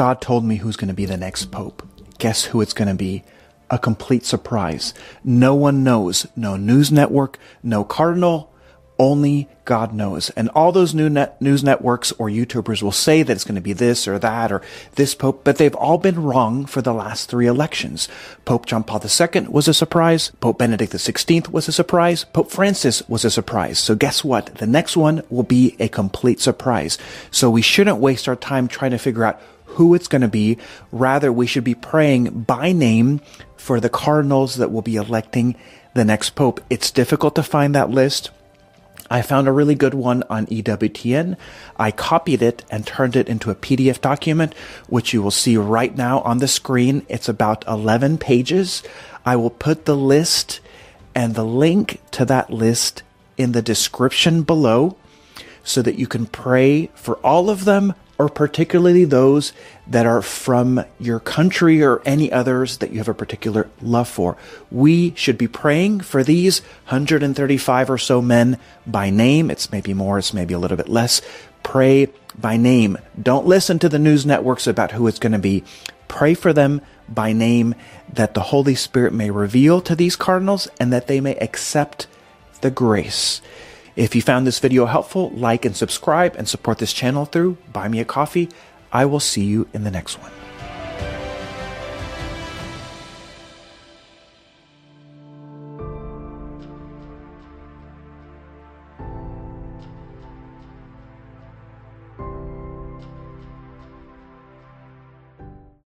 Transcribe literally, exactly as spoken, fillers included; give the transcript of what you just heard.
God told me who's going to be the next pope. Guess who it's going to be? A complete surprise. No one knows. No news network, no cardinal. Only God knows. And all those new net, news networks or YouTubers will say that it's going to be this or that or this pope, but they've all been wrong for the last three elections. Pope John Paul the Second was a surprise. Pope Benedict the Sixteenth was a surprise. Pope Francis was a surprise. So guess what? The next one will be a complete surprise. So we shouldn't waste our time trying to figure out who it's going to be. Rather, we should be praying by name for the cardinals that will be electing the next pope. It's difficult to find that list. I found a really good one on E W T N. I copied it and turned it into a P D F document, which you will see right now on the screen. It's about eleven pages. I will put the list and the link to that list in the description below so that you can pray for all of them, or particularly those that are from your country or any others that you have a particular love for. We should be praying for these one hundred thirty-five or so men by name. It's maybe more, it's maybe a little bit less. Pray by name. Don't listen to the news networks about who it's going to be. Pray for them by name, that the Holy Spirit may reveal to these cardinals and that they may accept the grace. If you found this video helpful, like and subscribe and support this channel through Buy Me a Coffee. I will see you in the next one.